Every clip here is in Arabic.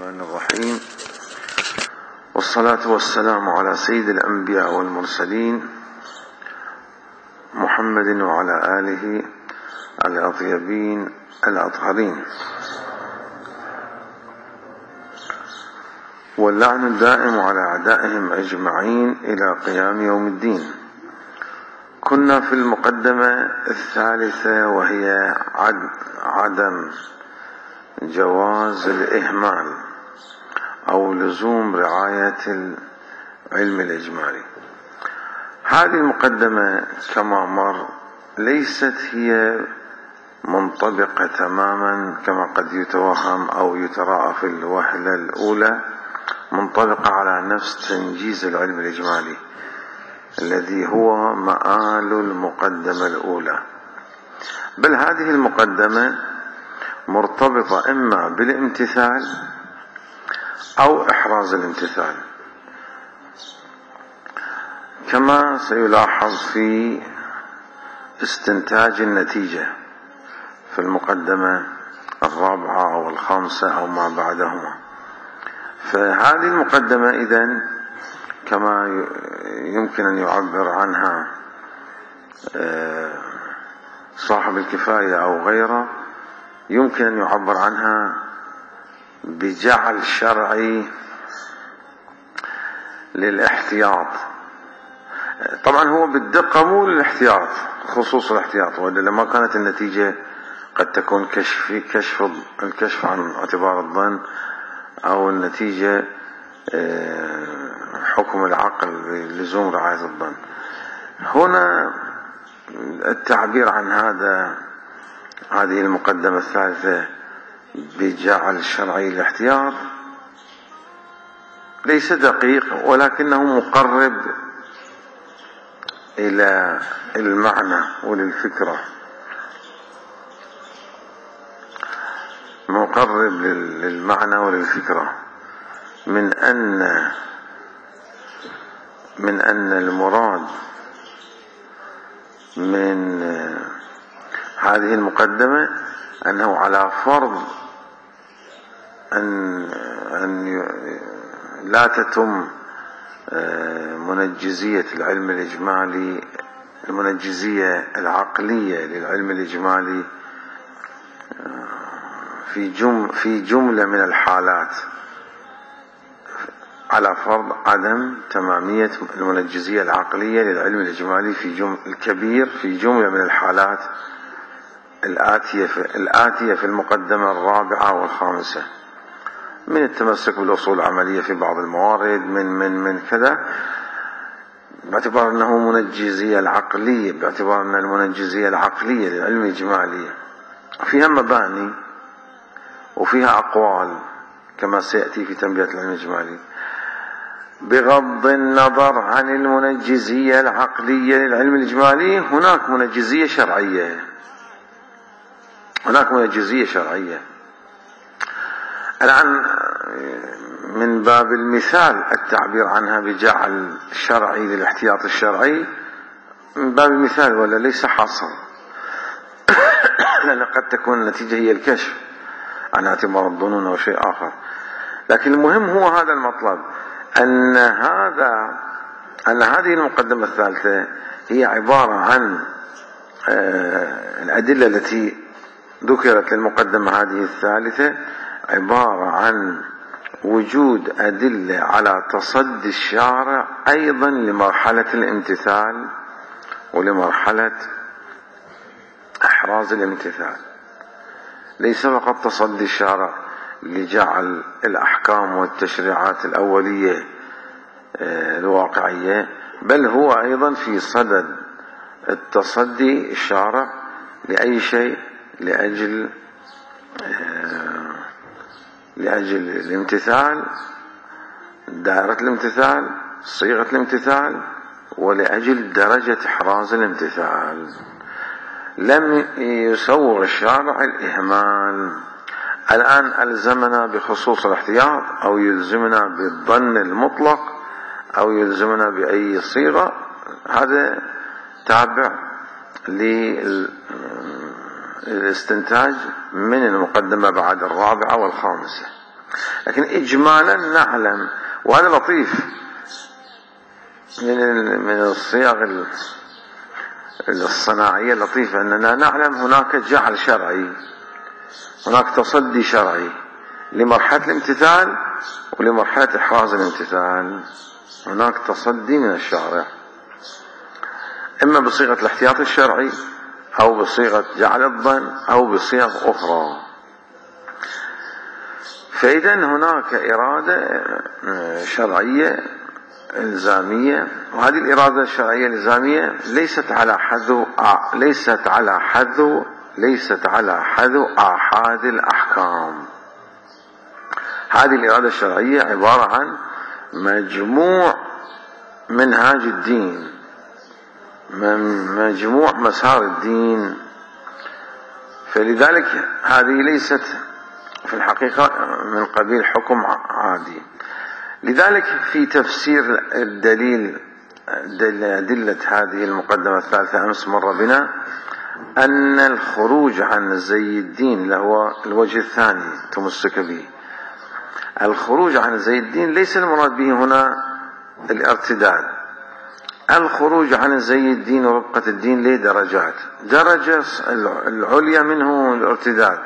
الرحمن الرحيم، والصلاة والسلام على سيد الأنبياء والمرسلين محمد وعلى آله الأطيبين الأطهرين، واللعن الدائم على أعدائهم أجمعين إلى قيام يوم الدين. كنا في المقدمة الثالثة، وهي عدم جواز الإهمال أو لزوم رعاية العلم الإجمالي. هذه المقدمة كما مر ليست هي منطبقة تماما كما قد يتوهم أو يتراءى في الوهلة الأولى، منطبقة على نفس تنجيز العلم الإجمالي الذي هو مآل المقدمة الأولى، بل هذه المقدمة مرتبطة إما بالامتثال أو إحراز الامتثال، كما سيلاحظ في استنتاج النتيجة في المقدمة الرابعة أو الخامسة أو ما بعدهما. فهذه المقدمة إذن كما يمكن أن يعبر عنها صاحب الكفاية أو غيره، يمكن أن يعبر عنها بجعل شرعي للاحتياط. طبعا هو بالدقة مو للاحتياط، خصوص الاحتياط، وإلا ما كانت النتيجة قد تكون الكشف عن اعتبار الظن، أو النتيجة حكم العقل بلزوم رعاية الظن. هنا التعبير عن هذه المقدمة الثالثة بجعل شرعي الاحتياط ليس دقيق، ولكنه مقرب إلى المعنى وللفكرة، مقرب للمعنى وللفكرة، من أن المراد من هذه المقدمة أنه على فرض أن لا تتم منجزية العلم الإجمالي، المنجزية العقلية للعلم الإجمالي في جملة من الحالات، على فرض عدم تمامية المنجزية العقلية للعلم الإجمالي في جملة من الحالات الآتية في المقدمة الرابعة والخامسة، من التمسك بالأصول العملية في بعض الموارد، من كذا، باعتبار أنه منجزية العقلية، باعتبار أن المنجزية العقلية للعلم الإجمالي فيها مباني وفيها أقوال كما سيأتي في تنبيه العلم الإجمالي، بغض النظر عن المنجزية العقلية للعلم الإجمالي هناك منجزية شرعية. الآن من باب المثال التعبير عنها بجعل شرعي للاحتياط الشرعي، من باب المثال ولا ليس حاصل لأن قد تكون النتيجة هي الكشف عن اعتبار الظنون أو شيء آخر. لكن المهم هو هذا المطلب، أن هذه المقدمة الثالثة هي عبارة عن الأدلة التي ذكرت للمقدمة هذه الثالثة، عبارة عن وجود أدلة على تصدي الشارع أيضا لمرحلة الامتثال ولمرحلة إحراز الامتثال، ليس فقط تصدي الشارع لجعل الأحكام والتشريعات الأولية الواقعية، بل هو أيضا في صدد التصدي الشارع لأي شيء لأجل الامتثال، دائرة الامتثال، صيغة الامتثال، ولأجل درجة إحراز الامتثال. لم يسوغ الشارع الإهمال. الآن ألزمنا بخصوص الاحتياط، أو يلزمنا بالظن المطلق، أو يلزمنا بأي صيغة، هذا تابع للاستنتاج من المقدمة بعد الرابعة والخامسة. لكن إجمالا نعلم، وهذا لطيف من الصيغ الصناعية اللطيفة، أننا نعلم هناك جعل شرعي، هناك تصدي شرعي لمرحلة الامتثال ولمرحلة إحراز الامتثال. هناك تصدي من الشارع، إما بصيغة الاحتياط الشرعي أو بصيغة جعل الظن أو بصيغ أخرى. فإذا هناك إرادة شرعية إلزامية، وهذه الإرادة الشرعية الإلزامية ليست على حذو آحاد الأحكام. هذه الإرادة الشرعية عبارة عن مجموع منهاج الدين، مجموع مسار الدين. فلذلك هذه ليست في الحقيقة من قبيل حكم عادي. لذلك في تفسير أدلة هذه المقدمة الثالثة أمس مر بنا أن الخروج عن زي الدين له الوجه الثاني تمسك به. الخروج عن زي الدين ليس المراد به هنا الارتداد. الخروج عن زي الدين ورقة الدين له درجات. درجة العليا منه الارتداد،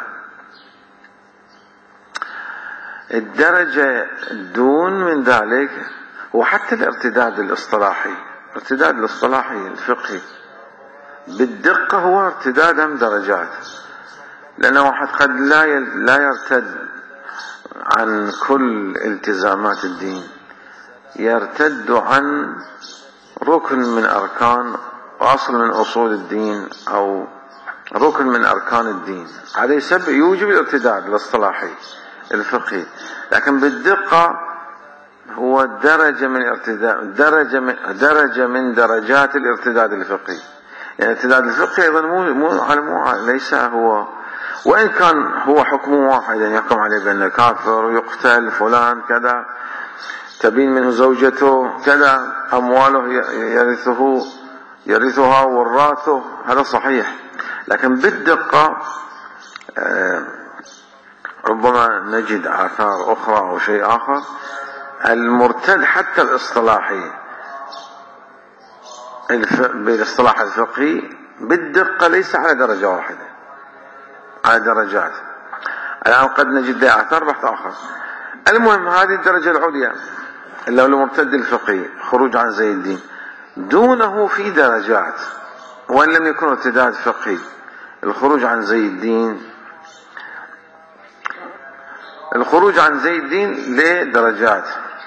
الدرجة دون من ذلك هو حتى الارتداد الاصطلاحي. الارتداد الاصطلاحي الفقهي بالدقة هو ارتداد هم درجات، لأن واحد قد لا يرتد عن كل التزامات الدين، يرتد عن ركن من أركان وأصل من أصول الدين أو ركن من أركان الدين. هذا يوجب الارتداد الاصطلاحي الفقهي، لكن بالدقة هو درجة من ارتداد، درجة من درجات الارتداد الفقهي. يعني الارتداد الفقهي أيضا مو ليس هو، وإن كان هو حكم واحد، يعني يحكم عليه بأنه كافر ويقتل فلان كذا، تبين منه زوجته كذا، أمواله يرثها وراثه، هذا صحيح. لكن بالدقة ربما نجد آثار أخرى أو شيء آخر. المرتد حتى الاصطلاحي بالاصطلاح الفقهي بالدقة ليس على درجة واحدة، على درجات. الآن قد نجد آثار بحث آخر. المهم هذه الدرجة العليا اللي هو المرتد الفقهي، خروج عن زي الدين، دونه في درجات، وإن لم يكن ارتداد فقهي. الخروج عن زي الدين، الخروج عن زي الدين لدرجات.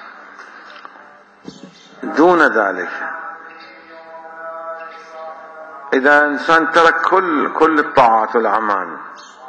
دون ذلك إذا إنسان ترك كل الطاعات والأعمال،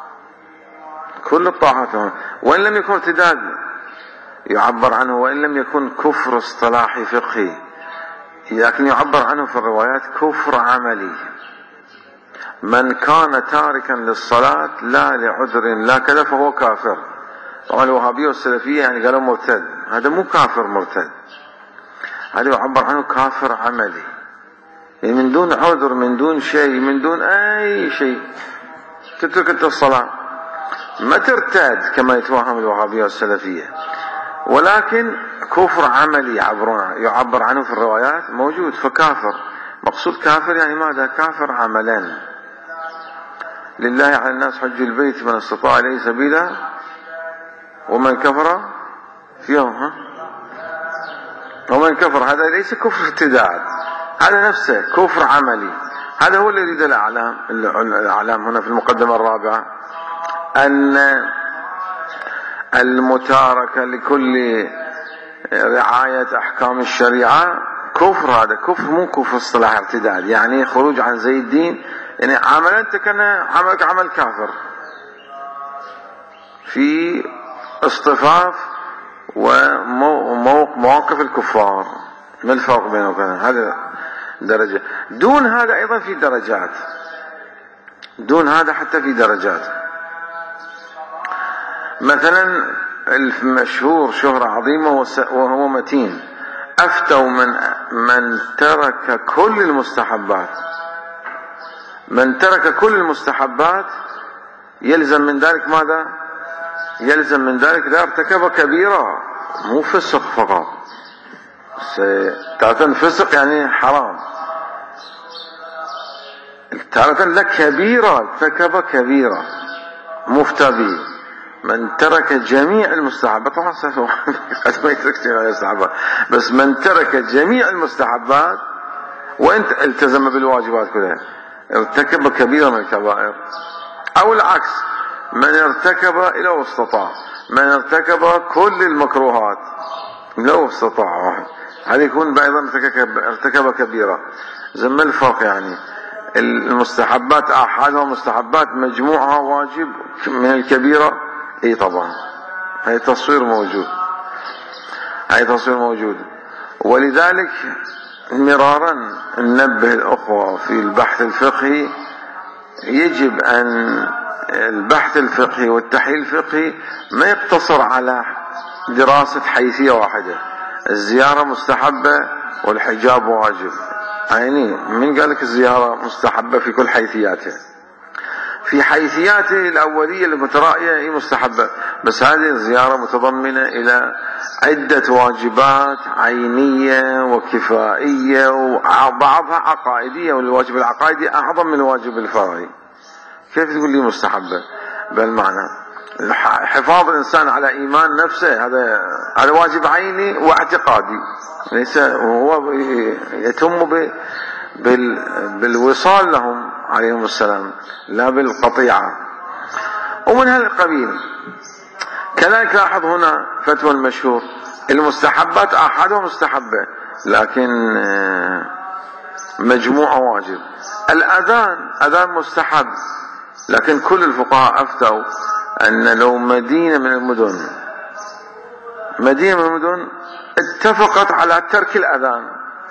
كل الطاعات، وإن لم يكن ارتداد يعبر عنه، وإن لم يكن كفر اصطلاحي فقهي، لكن يعبر عنه في الروايات كفر عملي. من كان تاركا للصلاة لا لعذر لا كذا فهو كافر. طبعا الوهابية والسلفية يعني قالوا مرتد، هذا مو كافر مرتد، هذا يعبر عنه كافر عملي، يعني من دون عذر، من دون شيء، من دون أي شيء تترك أنت الصلاة، ما ترتد كما يتوهم الوهابية والسلفية، ولكن كفر عملي يعبر عنه في الروايات موجود، فكافر. مقصود كافر يعني ماذا؟ كافر عملا. لله على الناس حج البيت من استطاع إليه سبيلا ومن كفر فيهم ومن كفر. هذا ليس كفر ارتداد، هذا نفسه كفر عملي. هذا هو اللي يريد الأعلام هنا في المقدمة الرابعة، أن المتاركة لكل رعاية أحكام الشريعة كفر. هذا كفر مو كفر اصطلاح ارتداد، يعني خروج عن زي الدين، يعني عملا أنت كان عملك عمل كافر في اصطفاف ومواقف الكفار. ما الفرق بينه وبين هذا؟ درجة. دون هذا أيضا في درجات، دون هذا حتى في درجات. مثلا المشهور شهرة عظيمة وهو متين، أفتوا من ترك كل المستحبات. من ترك كل المستحبات يلزم من ذلك ماذا؟ يلزم من ذلك إذا ارتكب كبيرة، مو فسق فقط. تارة فسق يعني حرام، تارة لك كبيرة، ارتكب كبيرة مفتى به. من ترك جميع المستحبات، طبعا قد ما يترك جميع المستحبات، بس من ترك جميع المستحبات وانت التزم بالواجبات كلها ارتكب كبيرة من الكبائر. او العكس، من ارتكب الى واستطاع، من ارتكب كل المكروهات لو استطاع واحد، هذا يكون ايضا ارتكب كبيرة. زي ما الفرق يعني؟ المستحبات احدها مستحبات مجموعها واجب من الكبيرة. اي طبعا، هاي تصوير موجود، هاي تصوير موجود. ولذلك مرارا ننبه الأخوة في البحث الفقهي، يجب أن البحث الفقهي والتحليل الفقهي ما يقتصر على دراسة حيثية واحدة. الزيارة مستحبة والحجاب واجب، يعني من قال لك الزيارة مستحبة في كل حيثياتها؟ في حيثياته الأولية المترائية هي مستحبة، بس هذه الزيارة متضمنة إلى عدة واجبات عينية وكفائية وبعضها عقائدية، والواجب العقائدي أعظم من الواجب الفرعي. كيف تقول لي مستحبة بالمعنى؟ حفاظ الإنسان على إيمان نفسه هذا واجب عيني واعتقادي، ليس هو يتم بالوصال لهم عليهم السلام لا بالقطيعة. ومن هالقبيل كذلك لاحظ هنا فتوى المشهور، المستحبات أحدها مستحبة لكن مجموعة واجب. الأذان أذان مستحب، لكن كل الفقهاء أفتوا أن لو مدينة من المدن اتفقت على ترك الأذان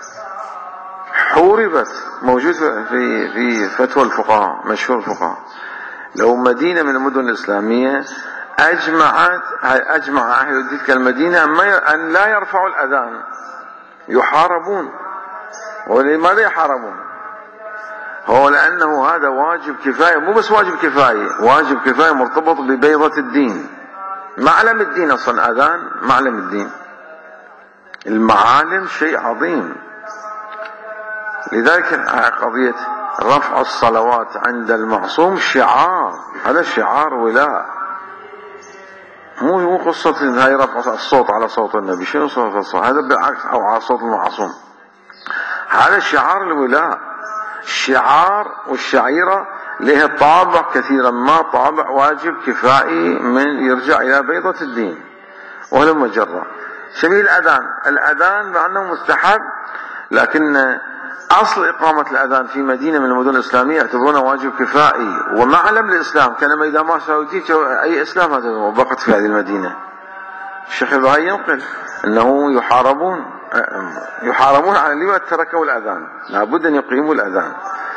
حوربت، موجود في فتوى الفقهاء مشهور الفقهاء، لو مدينة من المدن الإسلامية أجمع أهل تلك المدينة أن لا يرفعوا الأذان يحاربون. ولماذا يحاربون؟ هو لأنه هذا واجب كفاية، مو بس واجب كفاية، واجب كفاية مرتبط ببيضة الدين، معلم الدين أصلا أذان معلم الدين، المعالم شيء عظيم. لذلك قضية رفع الصلوات عند المعصوم شعار، هذا شعار ولاء، مو قصة هاي رفع الصوت على صوت النبي، شنو صوت الصوت؟ هذا بالعكس، أو على صوت المعصوم، هذا شعار الولاء. الشعار والشعيرة له طابع كثيرا ما طابع واجب كفائي من يرجع إلى بيضة الدين ولما جرى. شبيه الأذان مع أنه مستحب، لكن أصل إقامة الأذان في مدينة من المدن الإسلامية يعتبرونه واجب كفائي ومعلم الإسلام، كانما إذا ما سويتيك أي إسلام هذا وبقت في هذه المدينة. الشيخ البهائي ينقل أنه يحاربون على لما تركوا الأذان، لابد أن يقيموا الأذان.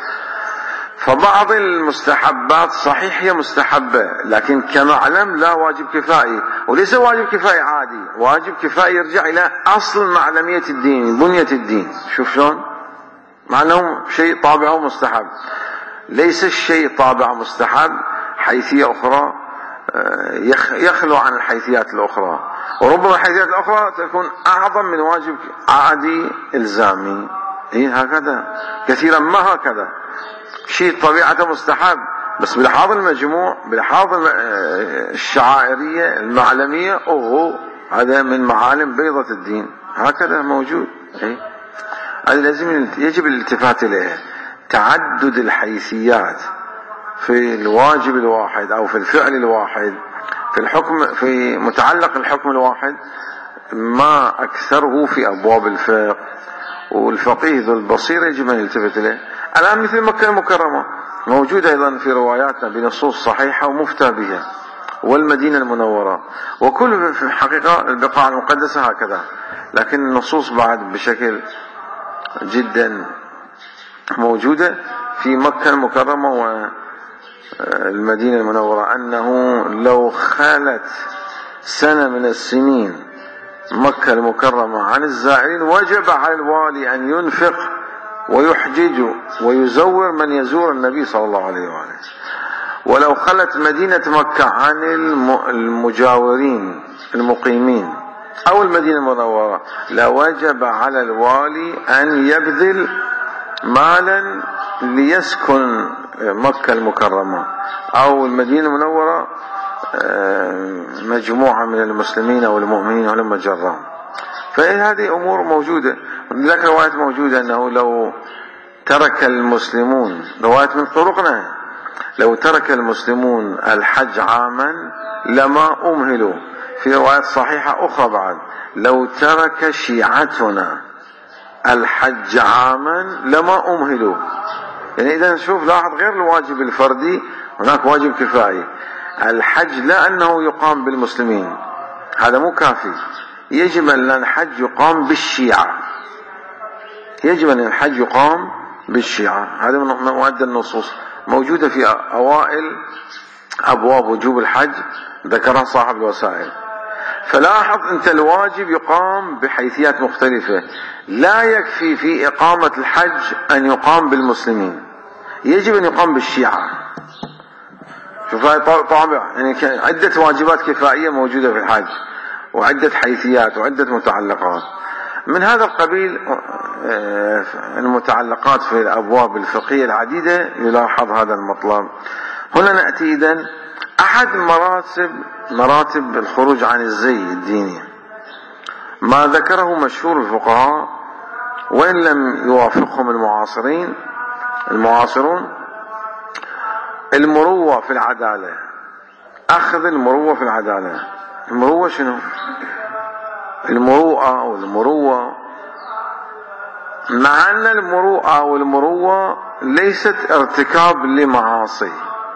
فبعض المستحبات صحيح هي مستحبة، لكن كمعلم لا واجب كفائي، وليس واجب كفائي عادي، واجب كفائي يرجع إلى أصل معلمية الدين، بنية الدين. شوف شلون؟ مع أنه شيء طابعه مستحب، ليس الشيء طابعه مستحب حيثية أخرى يخلو عن الحيثيات الأخرى، وربما الحيثيات الأخرى تكون أعظم من واجب عادي إلزامي. هكذا كثيرا ما هكذا، شيء طبيعته مستحب بس بلحاظ المجموع، بلحاظ الشعائرية المعلمية، هذا من معالم بيضة الدين، هكذا موجود. هذا لازم يجب الالتفات إليه. تعدد الحيثيات في الواجب الواحد أو في الفعل الواحد في الحكم، في متعلق الحكم الواحد، ما أكثره في أبواب الفقه، والفقيه ذو البصير يجب أن يلتفت إليه. الآن مثل مكة المكرمة موجود أيضا في رواياتنا بنصوص صحيحة ومفتى بها، والمدينة المنورة، وكل في الحقيقة البقاع المقدسة هكذا، لكن النصوص بعد بشكل جدا موجودة في مكة المكرمة والمدينة المنورة، أنه لو خالت سنة من السنين مكة المكرمة عن الزائرين وجب على الوالي أن ينفق ويحجج ويزور من يزور النبي صلى الله عليه وآله. ولو خلت مدينة مكة عن المجاورين المقيمين أو المدينة المنورة لوجب على الوالي أن يبذل مالا ليسكن مكة المكرمة أو المدينة المنورة مجموعة من المسلمين أو المؤمنين ولما جرهم. فهذه أمور موجودة. لك رواية موجودة أنه لو ترك المسلمون، رواية من طرقنا، لو ترك المسلمون الحج عاما لما أمهلوا. في رواية صحيحة أخرى بعد لو ترك شيعتنا الحج عاما لما أمهلوا. يعني إذا نشوف لاحظ غير الواجب الفردي هناك واجب كفائي. الحج لا أنه يقام بالمسلمين، هذا مو كافي، يجب أن الحج يقام بالشيعة، يجب أن الحج يقام بالشيعة. هذا من مواد النصوص موجودة في أوائل أبواب وجوب الحج ذكرها صاحب الوسائل. فلاحظ أنت الواجب يقام بحيثيات مختلفة، لا يكفي في إقامة الحج أن يقام بالمسلمين، يجب أن يقام بالشيعة. شوف هاي طابع، يعني عدة واجبات كفائية موجودة في الحج وعدة حيثيات وعدة متعلقات من هذا القبيل. المتعلقات في الأبواب الفقهية العديدة يلاحظ هذا المطلب. هنا نأتي إذن أحد مراتب الخروج عن الزي الديني، ما ذكره مشهور الفقهاء وإن لم يوافقهم المعاصرون، المروة في العدالة، أخذ المروة في العدالة. المروة شنو؟ المروءة والمروة، مع أن المروءة والمروة ليست ارتكاب لمعاصي،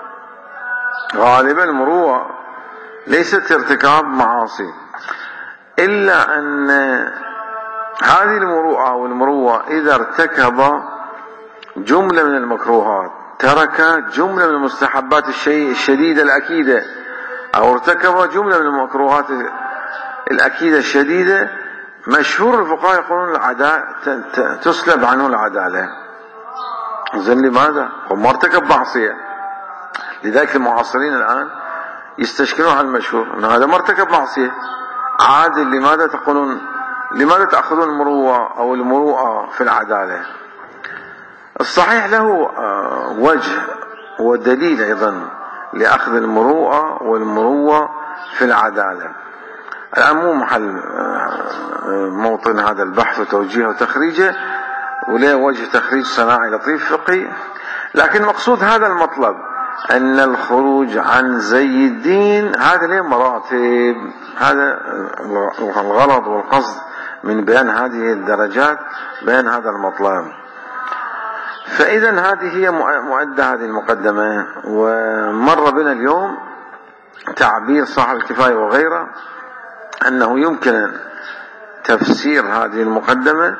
غالبا المروءة ليست ارتكاب معاصي، إلا أن هذه المروءة والمروة إذا ارتكب جملة من المكروهات، ترك جملة من المستحبات الشديدة الأكيدة، أو ارتكب جملة من المكروهات الأكيدة الشديدة، مشهور الفقهاء يقولون تسلب عنه العدالة. زين لماذا؟ هو ما ارتكب معصية. لذلك المعاصرين الآن يستشكلون على المشهور أن هذا ما ارتكب معصية عادل. لماذا تأخذون المروءة أو المروءة في العدالة؟ الصحيح له وجه ودليل أيضا لأخذ المروءة والمروة في العدالة. الآن مو محل موطن هذا البحث وتوجيهه وتخريجه، وله وجه تخريج صناعي لطيف فقهي، لكن مقصود هذا المطلب أن الخروج عن زي الدين هذا له مراتب. هذا الغرض والقصد من بيان هذه الدرجات، بيان هذا المطلب. فإذا هذه هي مؤدى هذه المقدمة. ومر بنا اليوم تعبير صاحب الكفاية وغيره أنه يمكن تفسير هذه المقدمة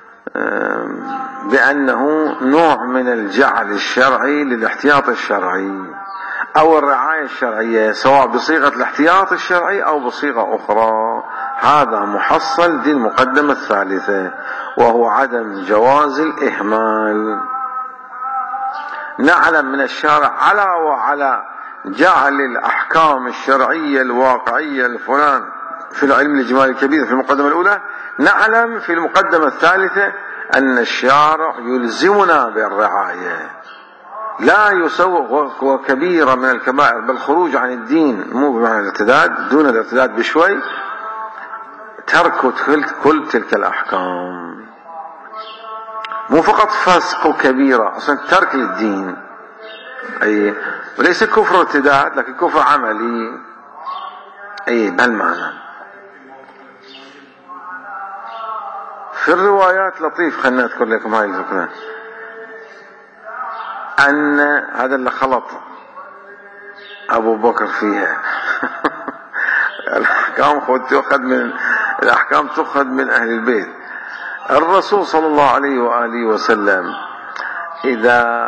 بأنه نوع من الجعل الشرعي للاحتياط الشرعي أو الرعاية الشرعية، سواء بصيغة الاحتياط الشرعي أو بصيغة أخرى. هذا محصل دي المقدمة الثالثة، وهو عدم جواز الإهمال. نعلم من الشارع على وعلى جعل الأحكام الشرعية الواقعية الفلان في العلم الإجمالي الكبير في المقدمة الأولى. نعلم في المقدمة الثالثة أن الشارع يلزمنا بالرعاية، لا يسوغ وكبيرة من الكبائر، بل خروج عن الدين مو بمعنى الارتداد، دون الارتداد بشوي، ترك كل تلك الأحكام، مو فقط فسق كبيرة، أصلا ترك للدين، أي وليس كفر ارتداد لكن كفر عملي، أي بهالمعنى. في الروايات لطيف، خلنا أذكر لكم هاي الفكرة، أن هذا اللي خلط أبو بكر فيها الأحكام تؤخذ من أهل البيت. الرسول صلى الله عليه وآله وسلم إذا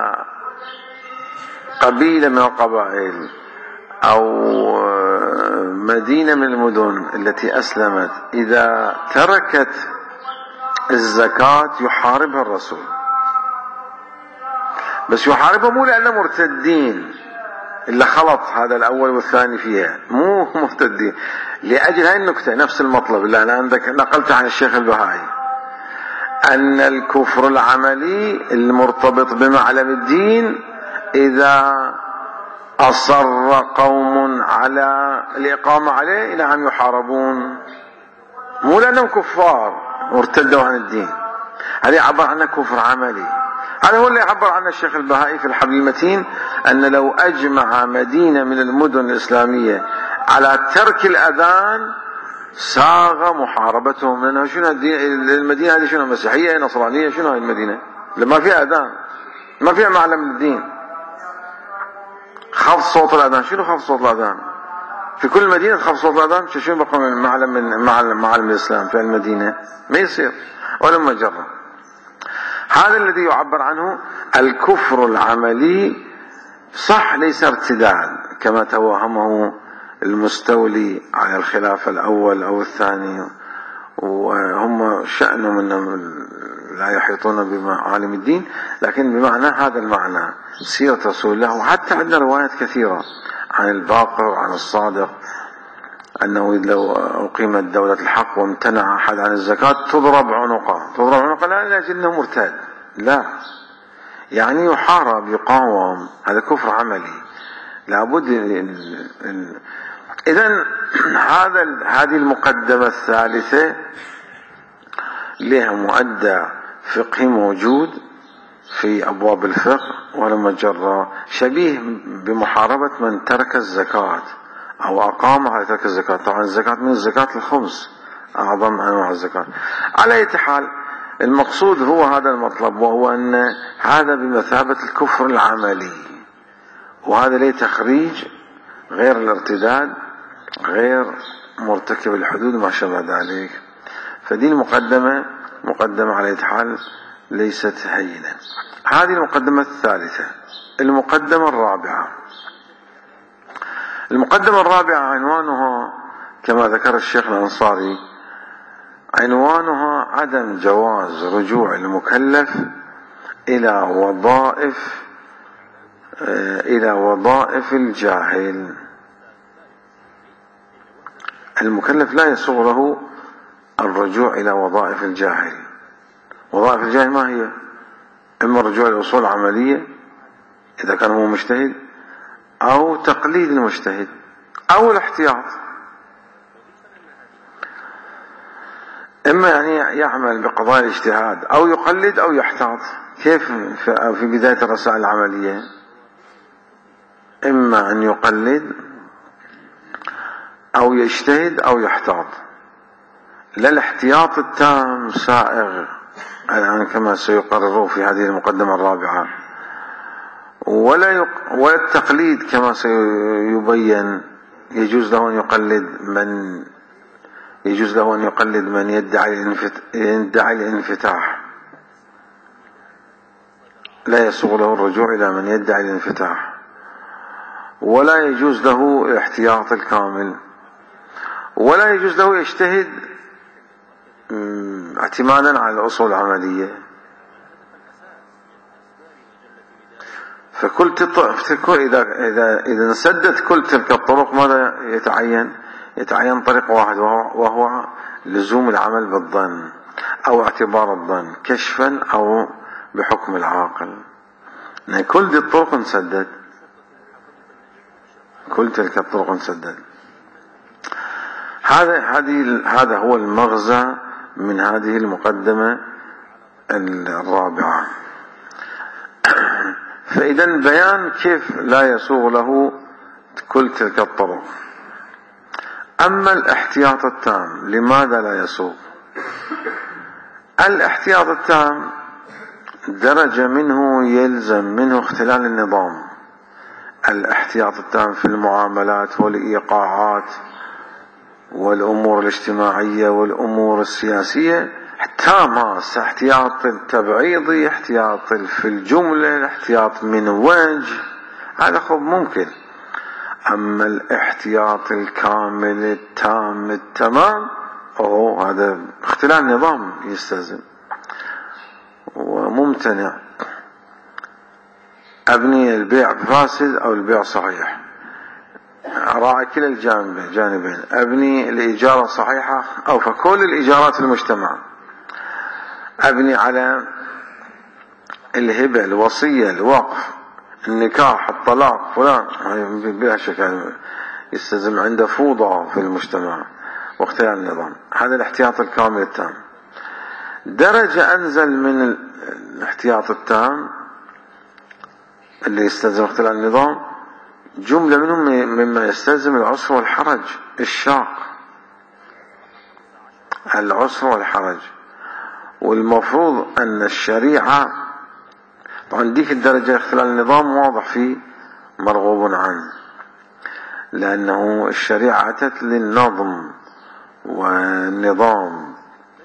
قبيلة من القبائل أو مدينة من المدن التي أسلمت إذا تركت الزكاة يحاربها الرسول، بس يحاربها مو لأنهم مرتدين، إلا خلط هذا الأول والثاني فيها، مو مرتدين. لأجل هاي النكتة نفس المطلب اللي أنا عندك نقلت عن الشيخ البهائي، أن الكفر العملي المرتبط بمعلم الدين إذا أصر قوم على الإقامة عليه نعم يحاربون، مو لأنهم كفار وارتدوا عن الدين، هذا يعبر عنه كفر عملي. هذا هو اللي يعبر عنه الشيخ البهائي في الحبل المتين، أن لو أجمع مدينة من المدن الإسلامية على ترك الأذان ساغ محاربتهم، لأنه شنو المدينة هذه؟ شنو مسيحية نصرانية؟ شنو هاي المدينة لما فيها أذان، ما فيها معلم الدين، خفض صوت الأذان. شنو خفض صوت الأذان؟ في كل مدينة خفض صوت الأذان؟ شنو بقى من معلم الإسلام في المدينة؟ ما يصير ولا مجرد. هذا الذي يعبر عنه الكفر العملي، صح ليس ارتداد كما توهمه المستولي على الخلافة الأول أو الثاني، وهم شأنهم أنهم لا يحيطون بمعالم الدين، لكن بمعنى هذا المعنى سيرة رسول الله. وحتى عندنا روايات كثيرة عن الباقر وعن الصادق أنه لو أقيمت دولة الحق وامتنع أحد عن الزكاة تضرب عنقه. تضرب عنقه لا لأجله مرتد، لا، يعني يحارب يقاوم، هذا كفر عملي لابد. إذن هذه المقدمة الثالثة لها مؤدى فقهي موجود في أبواب الفقه ولا مجرى، شبيه بمحاربة من ترك الزكاة أو أقام على ترك الزكاة. طبعا الزكاة من الزكاة الخمس، أعظم أنواع الزكاة. على أي حال المقصود هو هذا المطلب، وهو أن هذا بمثابة الكفر العملي، وهذا ليه تخريج غير الارتداد، غير مرتكب الحدود ما شابه ذلك. فدي المقدمة مقدمة على أي حال ليست هينة. هذه المقدمة الثالثة. المقدمة الرابعة. المقدمة الرابعة عنوانها كما ذكر الشيخ الأنصاري، عنوانها عدم جواز رجوع المكلف إلى وظائف الجاهل. المكلف لا يسوغ له الرجوع إلى وظائف الجاهل. وظائف الجاهل ما هي؟ إما الرجوع إلى الأصول العملية إذا كان هو مجتهد، أو تقليد المجتهد، أو الاحتياط. إما يعني يعمل بقضايا الاجتهاد، أو يقلد أو يحتاط. كيف في بداية الرسائل العملية؟ إما أن يقلد أو يجتهد أو يحتاط. لا الاحتياط التام سائغ الآن كما سيقرره في هذه المقدمة الرابعة، ولا التقليد كما سيبين. يجوز له أن يقلد من يدعي الانفتاح، لا يسوغ له الرجوع إلى من يدعي الانفتاح، ولا يجوز له الاحتياط الكامل، ولا يجوز له يجتهد اعتمادا على الأصول العملية. إذا انسدت كل تلك الطرق ماذا يتعين؟ يتعين طريق واحد، وهو لزوم العمل بالظن أو اعتبار الظن كشفا أو بحكم العاقل. يعني كل ذي الطرق انسدت، كل تلك الطرق انسدت. هذا هو المغزى من هذه المقدمة الرابعة. فإذا بيان كيف لا يسوغ له كل تلك الطرق. أما الاحتياط التام لماذا لا يسوغ؟ الاحتياط التام درجة منه يلزم منه اختلال النظام. الاحتياط التام في المعاملات والإيقاعات والأمور الاجتماعية والأمور السياسية تامة. احتياط التبعيضي، احتياط في الجملة، الاحتياط من وجه، هذا خب ممكن. أما الاحتياط الكامل التام التمام هذا اختلال نظام يستلزم وممتنع. أبني البيع فاسد أو البيع صحيح، راعي كلا الجانبين، أبني الإجارة صحيحة أو فكل الإيجارات المجتمع، أبني على الهبة، الوصية، الوقف، النكاح، الطلاق، فلان، بلا شك يستلزم عنده فوضى في المجتمع واختلال النظام. هذا الاحتياط الكامل التام. درجة أنزل من الاحتياط التام اللي يستلزم اختلال النظام، جملة منهم مما يستلزم العسر والحرج الشاق، العسر والحرج. والمفروض أن الشريعة طبعا ديك الدرجة اختلال النظام واضح فيه مرغوب عنه، لأنه الشريعة أتت للنظم والنظام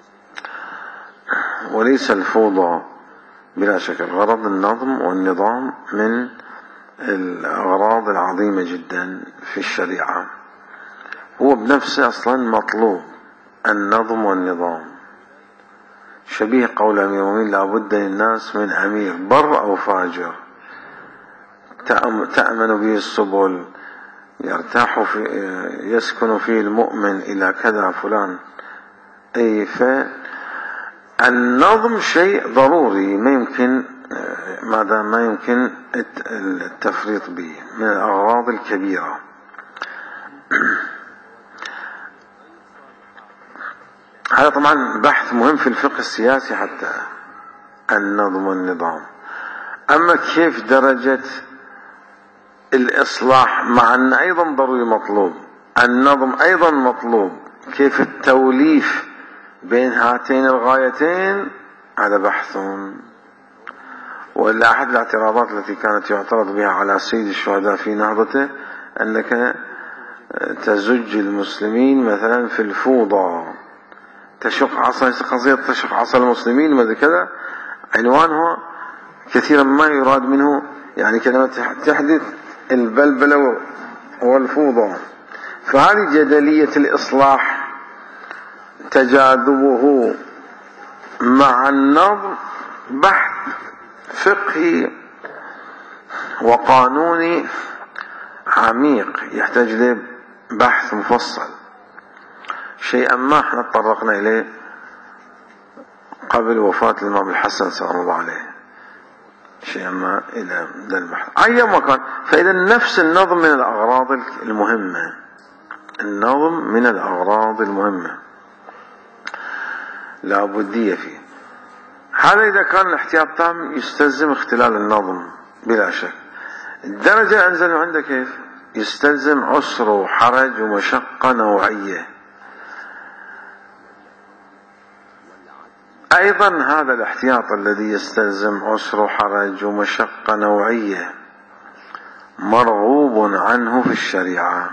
وليس الفوضى. بلا شك الغرض النظم والنظام من الأغراض العظيمة جدا في الشريعة، هو بنفسه أصلا مطلوب النظم والنظام. شبيه قول أمير المؤمنين: لا بد للناس من أمير بر أو فاجر تأمن به السبل، يرتاح في يسكن فيه المؤمن إلى كذا فلان. أي فالنظم شيء ضروري ما يمكن التفريط به، من الأغراض الكبيرة. هذا طبعا بحث مهم في الفقه السياسي حتى النظم والنظام. أما كيف درجة الإصلاح، مع أن أيضا ضروري مطلوب، النظم أيضا مطلوب، كيف التوليف بين هاتين الغايتين هذا بحث. ولا أحد الاعتراضات التي كانت يعترض بها على سيد الشهداء في نهضته أنك تزج المسلمين مثلا في الفوضى، تشق عصا، قضية تشق عصا المسلمين ماذا كذا، عنوانها كثيرا ما يراد منه يعني كلمة تحدث البلبلة والفوضى. فهذه جدلية الإصلاح تجاذبه مع النظم بحث فقهي وقانوني عميق يحتاج لبحث مفصل، شيئا ما احنا تطرقنا إليه قبل وفاة الإمام الحسن سلام الله عليه، شيئا ما إلى ذا البحث أي مكان. فإذا نفس النظم من الأغراض المهمة، النظم من الأغراض المهمة لا بدية فيه. هذا إذا كان الاحتياط تام يستلزم اختلال النظم بلا شك. الدرجة أنزل عندك كيف يستلزم عسر وحرج ومشقة نوعية. أيضا هذا الاحتياط الذي يستلزم عسر وحرج ومشقة نوعية مرغوب عنه في الشريعة.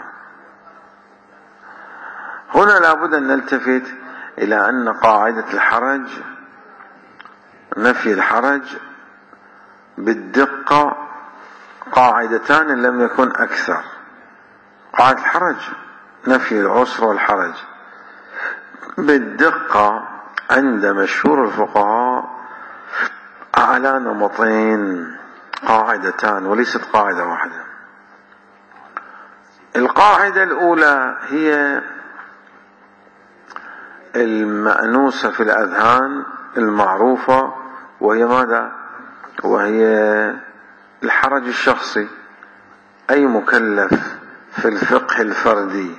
هنا لابد أن نلتفت إلى أن قاعدة الحرج، نفي الحرج بالدقة قاعدتان إن لم يكن أكثر. قاعدة الحرج نفي العسر والحرج بالدقة عند مشهور الفقهاء على نمطين، قاعدتان وليست قاعدة واحدة. القاعدة الأولى هي المأنوسة في الأذهان المعروفة، وهي ماذا؟ وهي الحرج الشخصي. أي مكلف في الفقه الفردي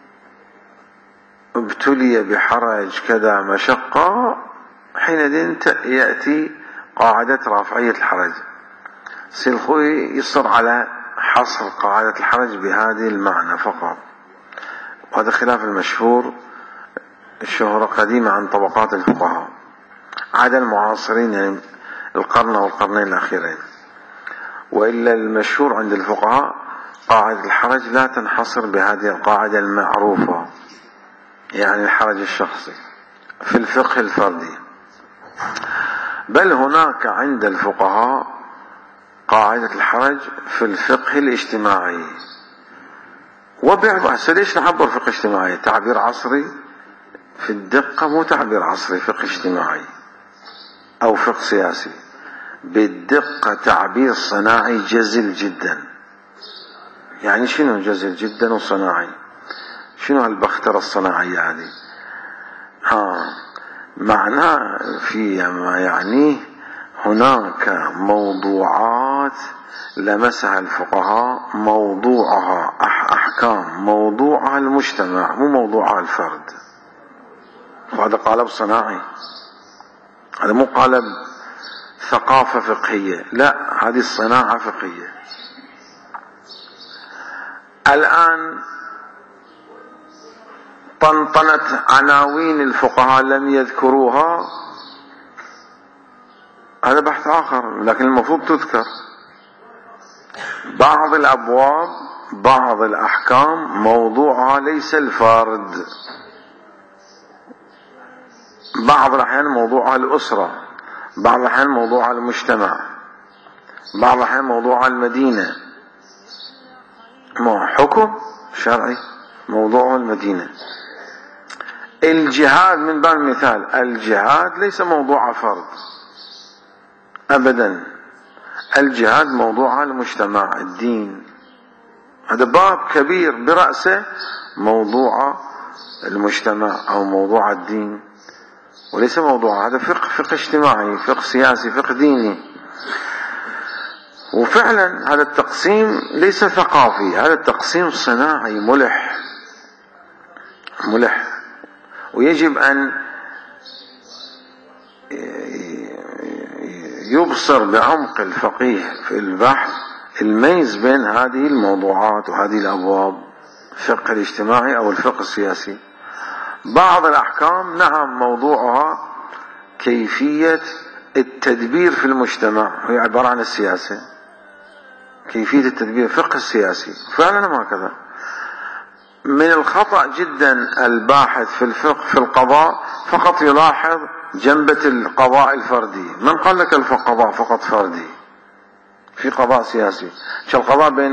ابتلي بحرج كذا مشقة، حينئذ يأتي قاعدة رافعية الحرج. سلخوي يصر على حصر قاعدة الحرج بهذه المعنى فقط، وهذا خلاف المشهور الشهرة قديمة عن طبقات الفقهاء عدا المعاصرين، يعني القرن أو القرنين الأخيرين. وإلا المشهور عند الفقهاء قاعدة الحرج لا تنحصر بهذه القاعدة المعروفة، يعني الحرج الشخصي في الفقه الفردي، بل هناك عند الفقهاء قاعدة الحرج في الفقه الاجتماعي. وبعض ليش نعبر فقه اجتماعي؟ تعبير عصري في الدقة، مو تعبير عصري فقه اجتماعي أو فقه سياسي. بالدقة تعبير صناعي جزل جدا. يعني شنو جزل جدا وصناعي؟ شنو هالبخترة الصناعية هذه؟ معناه في ما يعنيه هناك موضوعات لمسها الفقهاء، موضوعها أحكام موضوعها المجتمع مو موضوعها الفرد. وهذا قالب صناعي، هذا مو قالب ثقافة فقهية، لا، هذه الصناعة فقهية. الآن طنطنت عناوين الفقهاء لم يذكروها، هذا بحث آخر، لكن المفروض تذكر. بعض الأبواب، بعض الأحكام موضوعها ليس الفرد، بعض الأحيان موضوعها الأسرة، بعض الأحيان موضوعها المجتمع، بعض الأحيان موضوعها المدينة. حكم شرعي موضوعه المدينة. الجهاد من باب المثال، الجهاد ليس موضوع فرد أبدا، الجهاد موضوع المجتمع، الدين. هذا باب كبير برأسه موضوع المجتمع أو موضوع الدين، وليس موضوع هذا فقه اجتماعي، فقه سياسي، فقه ديني. وفعلا هذا التقسيم ليس ثقافي، هذا التقسيم صناعي ملح، ويجب أن يبصر بعمق الفقيه في البحث الميز بين هذه الموضوعات وهذه الأبواب، الفقه الاجتماعي أو الفقه السياسي. بعض الأحكام نعم موضوعها كيفية التدبير في المجتمع، هي عبارة عن السياسة، كيفية التدبير، الفقه السياسي فعلا هكذا. من الخطأ جدا الباحث في الفقه في القضاء فقط يلاحظ جنبة القضاء الفردي. من قال لك القضاء فقط فردي؟ في قضاء سياسي، كالقضاء بين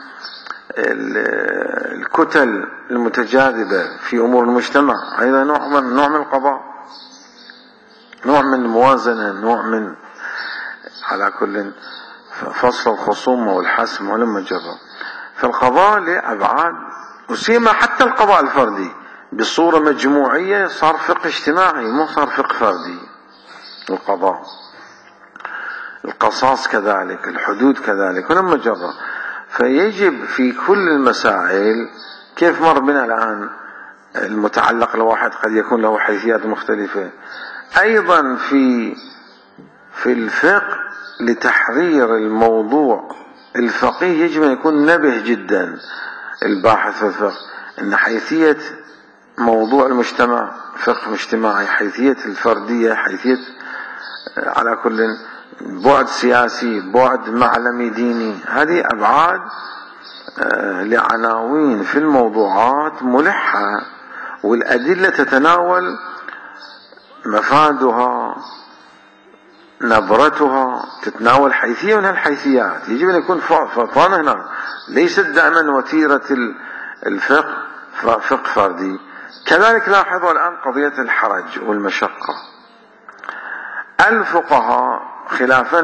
الكتل المتجاذبة في أمور المجتمع، هذا نوع من القضاء، نوع من الموازنة، نوع من على كل فصل الخصومة والحسم ولما جرى. فالقضاء له أبعاد، وسيما حتى القضاء الفردي بصورة مجموعية صار فقه اجتماعي، مو صار فقه فردي. القضاء، القصاص كذلك، الحدود كذلك ولما جرى. فيجب في كل المسائل، كيف مر بنا الآن المتعلق الواحد قد يكون له حيثيات مختلفة، أيضا في الفقه لتحرير الموضوع الفقيه يجب أن يكون نبه جدا الباحث في الفقه، أن حيثية موضوع المجتمع فقه اجتماعي، حيثية الفردية، حيثية على كل بعد سياسي، بعد معلمي ديني. هذه أبعاد لعناوين في الموضوعات ملحة، والأدلة تتناول مفادها، نبرتها، تتناول حيثية من هالحيثيات. يجب أن يكون فطان هنا، ليست دائما وتيرة الفقه فقه فردي. كذلك لاحظوا الآن قضية الحرج والمشقة. الفقهاء خلافا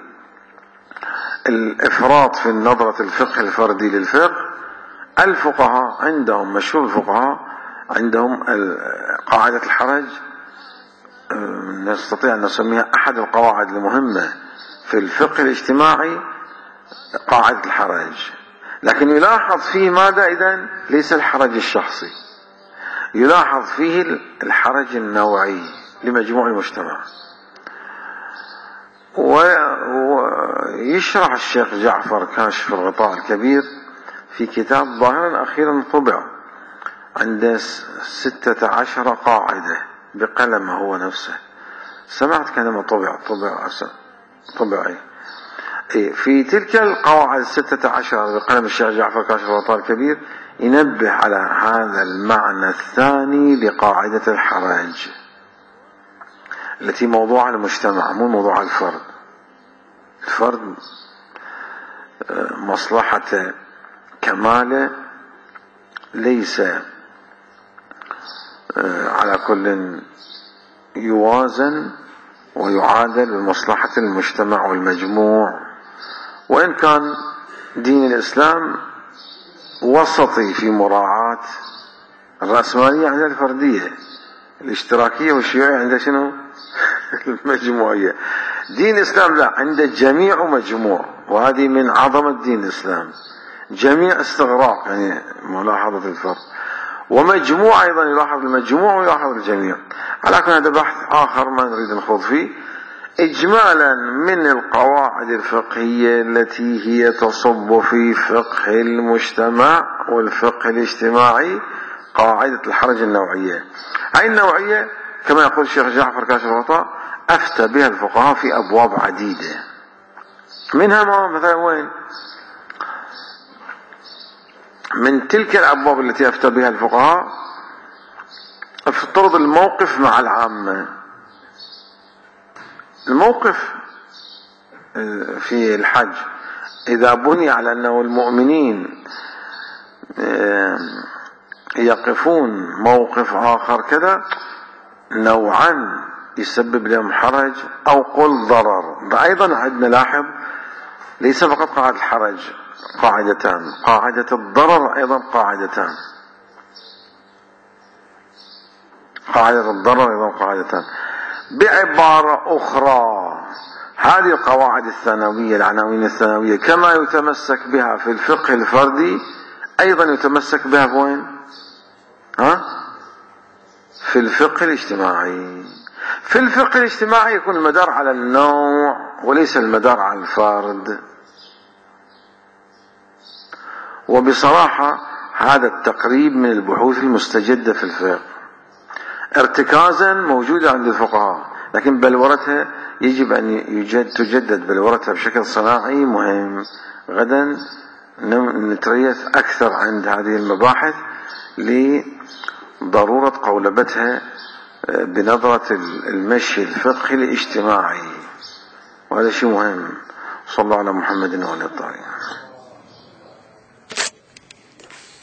للإفراط في نظرة الفقه الفردي للفقه، الفقهاء عندهم، مشهور الفقهاء عندهم قاعدة الحرج، نستطيع أن نسميها أحد القواعد المهمة في الفقه الاجتماعي، قاعدة الحرج. لكن يلاحظ فيه ماذا؟ إذن ليس الحرج الشخصي، يلاحظ فيه الحرج النوعي لمجموع المجتمع. ويشرح الشيخ جعفر كاشف الغطاء الكبير في كتاب ظاهرا أخيرا طبع، عنده 16 قاعدة بقلم هو نفسه. سمعت كلمة طبعي. في تلك القواعد 16 بقلم الشيخ جعفر كاشف الغطاء الكبير ينبه على هذا المعنى الثاني لقاعدة الحرج، التي موضوع المجتمع مو موضوع الفرد. الفرد مصلحة كماله ليس على كل يوازن ويعادل بمصلحة المجتمع والمجموع. وإن كان دين الإسلام وسطي في مراعاة الرأسمالية عند الفردية، الاشتراكية والشيوعية عند شنو؟ المجموعية. دين الإسلام لا، عند جميع مجموع، وهذه من عظمة دين الإسلام، جميع استغراق يعني ملاحظة الفرق، ومجموع أيضا يلاحظ المجموع ويلاحظ الجميع. على كل هذا بحث آخر ما نريد نخوض فيه. إجمالا من القواعد الفقهية التي هي تصب في فقه المجتمع والفقه الاجتماعي قاعدة الحرج النوعية. هاي النوعية كما يقول الشيخ جعفر كاشف الغطاء أفتى بها الفقهاء في أبواب عديدة، منها مثلا وين؟ من تلك الأبواب التي أفتى بها الفقهاء افترض الموقف مع العامة. الموقف في الحج إذا بني على أنه المؤمنين يقفون موقف آخر كذا نوعا يسبب لهم حرج أو قل ضرر. أيضا عندنا لاحظ ليس فقط قاعدة الحرج، قاعدتان، قاعدة الضرر أيضا قاعدتان، قاعدة الضرر أيضا قاعدتان. بعبارة أخرى هذه القواعد الثانوية، العناوين الثانوية، كما يتمسك بها في الفقه الفردي أيضا يتمسك بها وين؟ في الفقه الاجتماعي. في الفقه الاجتماعي يكون المدار على النوع وليس المدار على الفرد. وبصراحة هذا التقريب من البحوث المستجدة في الفقه، ارتكازا موجودة عند الفقهاء، لكن بلورتها يجب أن تجدد بلورتها بشكل صناعي مهم. غدا نتريث أكثر عند هذه المباحث لضرورة قولبتها بنظرة المشي الفقهي الاجتماعي، وهذا شيء مهم. صلى الله على محمد وعلى آله.